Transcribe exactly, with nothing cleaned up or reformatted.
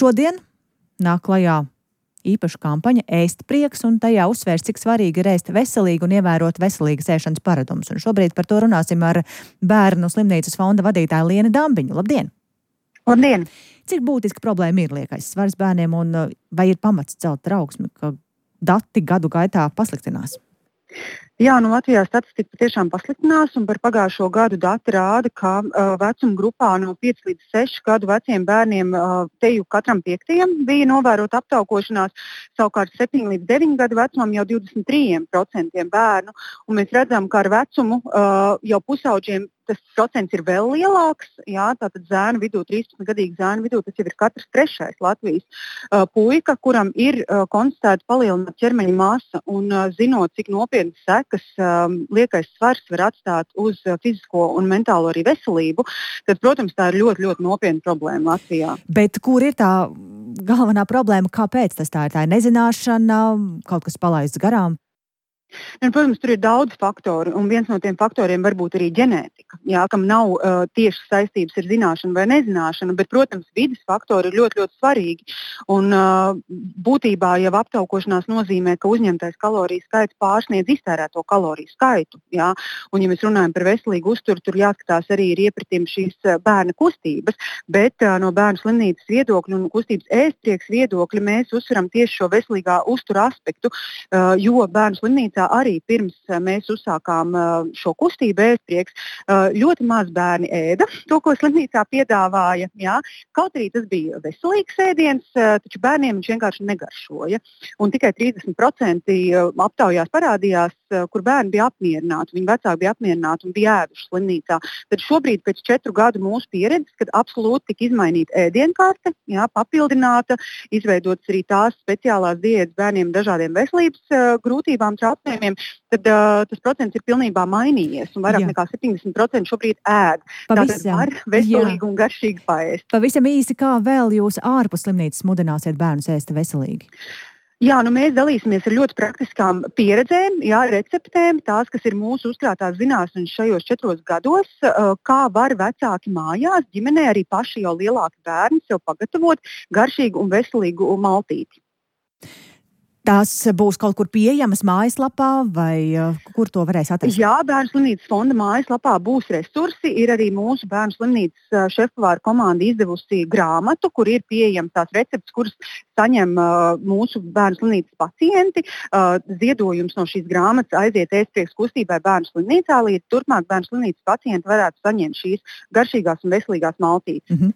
Šodien nāk klajā īpaša kampaņa Ēst prieks, un tajā uzsvērs, cik svarīgi ir ēst veselīgi un ievērot veselīgas ēšanas paradumus. Un šobrīd par to runāsim ar Bērnu slimnīcas fonda vadītāju Lienu Dambiņu. Labdien! Labdien! Cik būtiska problēma ir liekais svars bērniem, un vai ir pamats celt trauksmi, ka dati gadu gaitā pasliktinās? Jā, nu Latvijā statistika tiešām pasliktinās, un par pagājušo gadu dati rāda, ka uh, vecuma grupā no pieci līdz seši gadu veciem bērniem uh, teju katram piektajam bija novērota aptaukošanās, savukārt septiņi līdz deviņi gadu vecumam jau divdesmit trīs procenti bērnu, un mēs redzam, ka ar vecumu uh, jau pusauģiem tas procents ir vēl lielāks. Jā, tātad zēnu vidū, trīspadsmitgadīgu zēnu vidū, tas jau ir katrs trešais Latvijas uh, puika, kuram ir uh, konstatēta palielināta ķermeņa masa, un uh, zinot, cik nopietnas sekas um, liekais svars var atstāt uz uh, fizisko un mentālo arī veselību, tad, protams, tā ir ļoti, ļoti nopietna problēma Latvijā. Bet kur ir tā galvenā problēma? Kāpēc tas tā ir? Tā ir nezināšana, kaut kas palaists garām? Un, protams, tur ir daudz faktoru, un viens no tiem faktoriem var būt arī ģenētika, jā, kam nav uh, tieši saistības ar zināšanu vai nezināšanu, bet, protams, vides faktori ir ļoti, ļoti svarīgi. Un, uh, būtībā jau aptaukošanās nozīmē, ka uzņemtais kaloriju skaits pārsniedz iztērēto kaloriju skaitu. Jā. Un, ja mēs runājam par veselīgu uzturu, tur jāskatās arī ir iepratim šīs bērna kustības, bet uh, no Bērnu slimnīcas viedokļa un kustības Ēst prieks viedokļa mēs uzsveram tieši šo veselīgā uztura aspektu, uh, jo Bērnu slimnīcā arī pirms mēs uzsākām šo kustību Ēst prieks, ļoti maz bērni ēda to, ko slimnīcā piedāvāja. Jā. Kaut arī tas bija veselīgs ēdiens, taču bērniem viņš vienkārši negaršoja. Un tikai trīsdesmit procenti aptaujās parādījās, kur bērni bija apmierināti, viņu vecāki bija apmierināti un bija ēduši slimnīcā. Tad šobrīd pēc četru gadu mūsu pieredzes, kad absolūti tika izmainīta ēdienkarte, jā, papildināta, izveidotas arī tās speciālās diētas bērniem dažādiem veselības uh, grūtībām, traucējumiem, tad uh, tas procents ir pilnībā mainījies, un vairāk jā. nekā septiņdesmit procenti šobrīd ēd. Tātad var veselīgi jā. un garšīgi paēst. Pavisam īsi, kā vēl jūs ārpus slimnīcas mudināsiet bērnus ēst veselīgi? Jā, nu mēs dalīsimies ar ļoti praktiskām pieredzēm, jā, receptēm, tās, kas ir mūsu uzkrātās zināšanas šajos četros gados, kā var vecāki mājās, ģimenē, arī paši jau lielāki bērni sev pagatavot garšīgu un veselīgu maltīti. Tās būs kaut kur pieejamas mājaslapā, vai uh, kur to varēs atrast? Jā, Bērnu slimnīcas fonda mājaslapā būs resursi. Ir arī mūsu Bērnu slimnīcas šefpavāra komanda izdevusi grāmatu, kur ir pieejams tās receptes, kuras saņem uh, mūsu Bērnu slimnīcas pacienti. Uh, ziedojums no šīs grāmatas aiziet Ēst prieks kustībai Bērnu slimnīcā, līdz turpmāk Bērnu slimnīcas pacienti varētu saņemt šīs garšīgās un veselīgās maltītes. Mm-hmm.